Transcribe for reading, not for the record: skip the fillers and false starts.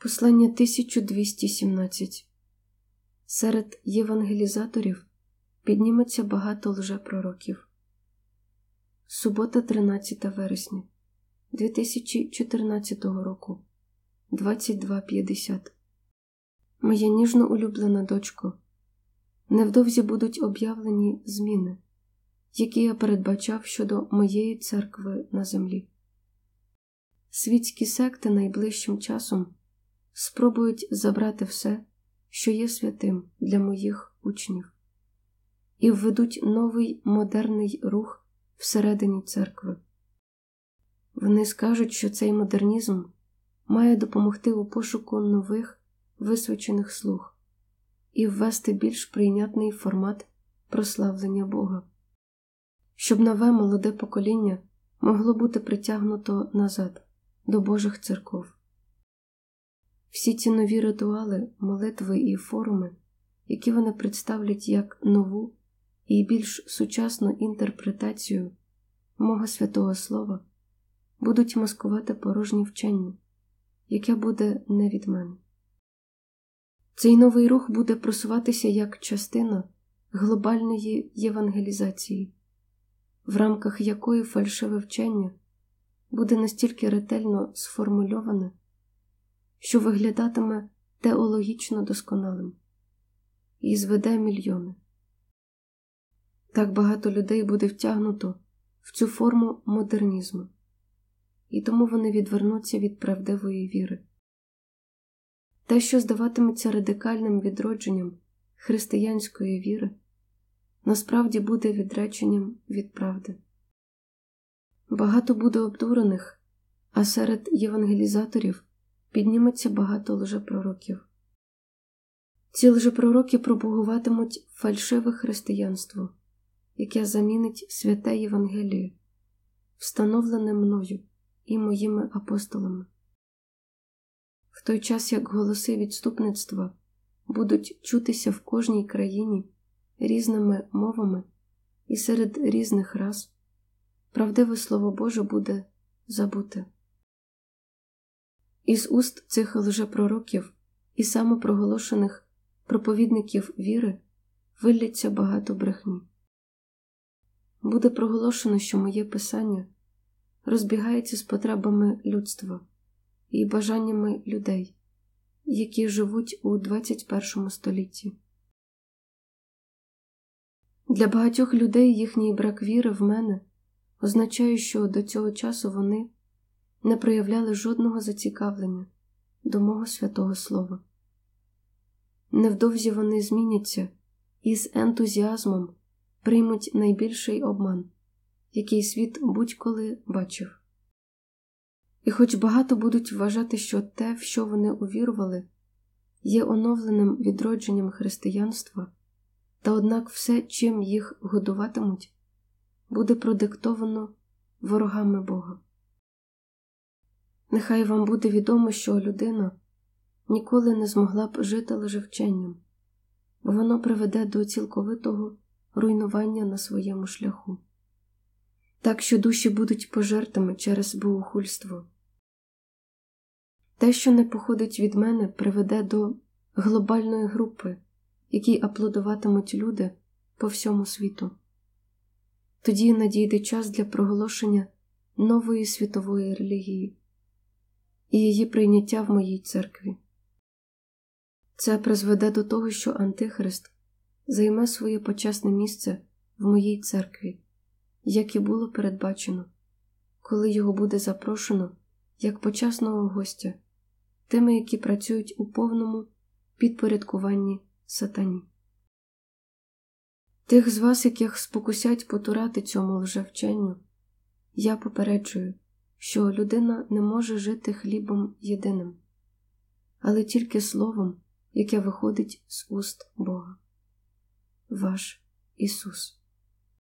Послання 1217. Серед євангелізаторів підніметься багато лжепророків. Субота, 13 вересня 2014 року, 22:50. Моя ніжно улюблена дочко, невдовзі будуть об'явлені зміни, які я передбачав щодо моєї церкви на землі. Світські секти найближчим часом спробують забрати все, що є святим для моїх учнів, і введуть новий модерний рух всередині церкви. Вони скажуть, що цей модернізм має допомогти у пошуку нових висвячених слуг і ввести більш прийнятний формат прославлення Бога, щоб нове молоде покоління могло бути притягнуто назад до Божих церков. Всі ці нові ритуали, молитви і форуми, які вони представлять як нову і більш сучасну інтерпретацію мого святого слова, будуть маскувати порожнє вчення, яке буде не від мене. Цей новий рух буде просуватися як частина глобальної євангелізації, в рамках якої фальшиве вчення буде настільки ретельно сформульоване, що виглядатиме теологічно досконалим і зведе мільйони. Так багато людей буде втягнуто в цю форму модернізму, і тому вони відвернуться від правдивої віри. Те, що здаватиметься радикальним відродженням християнської віри, насправді буде відреченням від правди. Багато буде обдурених, а серед євангелізаторів підніметься багато лжепророків. Ці лжепророки пропагуватимуть фальшиве християнство, яке замінить святе Євангеліє, встановлене мною і моїми апостолами. В той час, як голоси відступництва будуть чутися в кожній країні різними мовами і серед різних рас, правдиве Слово Боже буде забуте. Із уст цих лжепророків і самопроголошених проповідників віри вилляться багато брехні. Буде проголошено, що моє писання розбігається з потребами людства і бажаннями людей, які живуть у 21 столітті. Для багатьох людей їхній брак віри в мене означає, що до цього часу вони не проявляли жодного зацікавлення до мого святого слова. Невдовзі вони зміняться і з ентузіазмом приймуть найбільший обман, який світ будь-коли бачив. І хоч багато будуть вважати, що те, в що вони увірували, є оновленим відродженням християнства, та однак все, чим їх годуватимуть, буде продиктовано ворогами Бога. Нехай вам буде відомо, що людина ніколи не змогла б жити лжевченням, бо воно приведе до цілковитого руйнування на своєму шляху. Так що душі будуть пожертими через богохульство. Те, що не походить від мене, приведе до глобальної групи, якій аплодуватимуть люди по всьому світу. Тоді надійде час для проголошення нової світової релігії і її прийняття в моїй церкві. Це призведе до того, що Антихрист займе своє почесне місце в моїй церкві, як і було передбачено, коли його буде запрошено як почесного гостя тими, які працюють у повному підпорядкуванні сатані. Тих з вас, яких спокусять потурати цьому лжевченню, я попереджую, що людина не може жити хлібом єдиним, але тільки словом, яке виходить з уст Бога. Ваш Ісус.